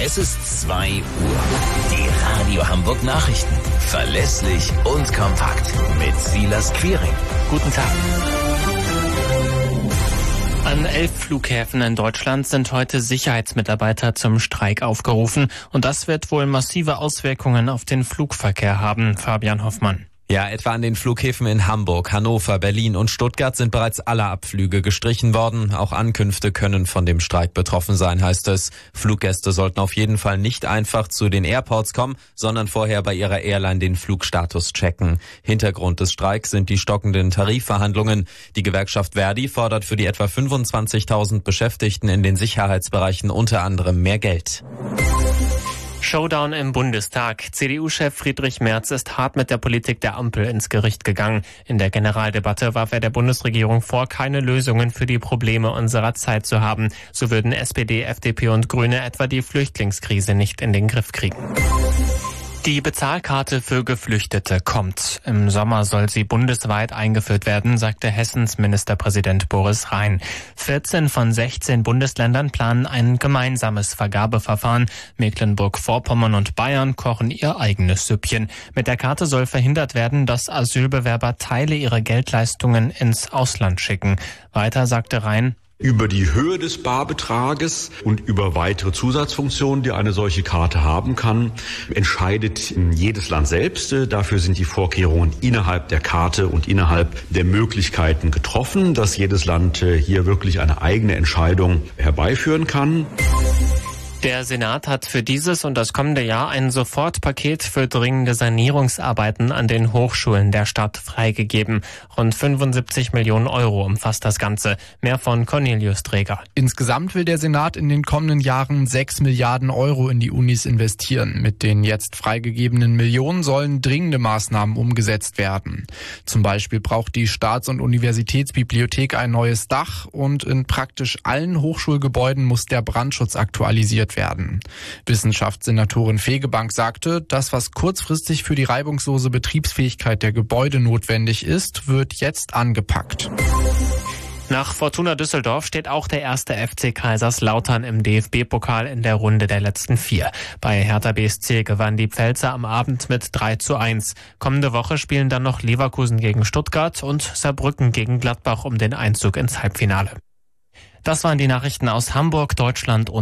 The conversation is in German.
Es ist 2 Uhr. Die Radio Hamburg Nachrichten. Verlässlich und kompakt. Mit Silas Quiring. Guten Tag. An 11 Flughäfen in Deutschland sind heute Sicherheitsmitarbeiter zum Streik aufgerufen. Und das wird wohl massive Auswirkungen auf den Flugverkehr haben. Fabian Hoffmann. Ja, etwa an den Flughäfen in Hamburg, Hannover, Berlin und Stuttgart sind bereits alle Abflüge gestrichen worden. Auch Ankünfte können von dem Streik betroffen sein, heißt es. Fluggäste sollten auf jeden Fall nicht einfach zu den Airports kommen, sondern vorher bei ihrer Airline den Flugstatus checken. Hintergrund des Streiks sind die stockenden Tarifverhandlungen. Die Gewerkschaft Verdi fordert für die etwa 25.000 Beschäftigten in den Sicherheitsbereichen unter anderem mehr Geld. Showdown im Bundestag. CDU-Chef Friedrich Merz ist hart mit der Politik der Ampel ins Gericht gegangen. In der Generaldebatte warf er der Bundesregierung vor, keine Lösungen für die Probleme unserer Zeit zu haben. So würden SPD, FDP und Grüne etwa die Flüchtlingskrise nicht in den Griff kriegen. Die Bezahlkarte für Geflüchtete kommt. Im Sommer soll sie bundesweit eingeführt werden, sagte Hessens Ministerpräsident Boris Rhein. 14 von 16 Bundesländern planen ein gemeinsames Vergabeverfahren. Mecklenburg-Vorpommern und Bayern kochen ihr eigenes Süppchen. Mit der Karte soll verhindert werden, dass Asylbewerber Teile ihrer Geldleistungen ins Ausland schicken. Weiter sagte Rhein: Über die Höhe des Barbetrages und über weitere Zusatzfunktionen, die eine solche Karte haben kann, entscheidet jedes Land selbst. Dafür sind die Vorkehrungen innerhalb der Karte und innerhalb der Möglichkeiten getroffen, dass jedes Land hier wirklich eine eigene Entscheidung herbeiführen kann. Der Senat hat für dieses und das kommende Jahr ein Sofortpaket für dringende Sanierungsarbeiten an den Hochschulen der Stadt freigegeben. Rund 75 Millionen Euro umfasst das Ganze. Mehr von Cornelius Träger. Insgesamt will der Senat in den kommenden Jahren 6 Milliarden Euro in die Unis investieren. Mit den jetzt freigegebenen Millionen sollen dringende Maßnahmen umgesetzt werden. Zum Beispiel braucht die Staats- und Universitätsbibliothek ein neues Dach und in praktisch allen Hochschulgebäuden muss der Brandschutz aktualisiert werden. Wissenschaftssenatorin Fegebank sagte, das, was kurzfristig für die reibungslose Betriebsfähigkeit der Gebäude notwendig ist, wird jetzt angepackt. Nach Fortuna Düsseldorf steht auch der erste FC Kaiserslautern im DFB-Pokal in der Runde der letzten 4. Bei Hertha BSC gewann die Pfälzer am Abend mit 3:1. Kommende Woche spielen dann noch Leverkusen gegen Stuttgart und Saarbrücken gegen Gladbach um den Einzug ins Halbfinale. Das waren die Nachrichten aus Hamburg, Deutschland und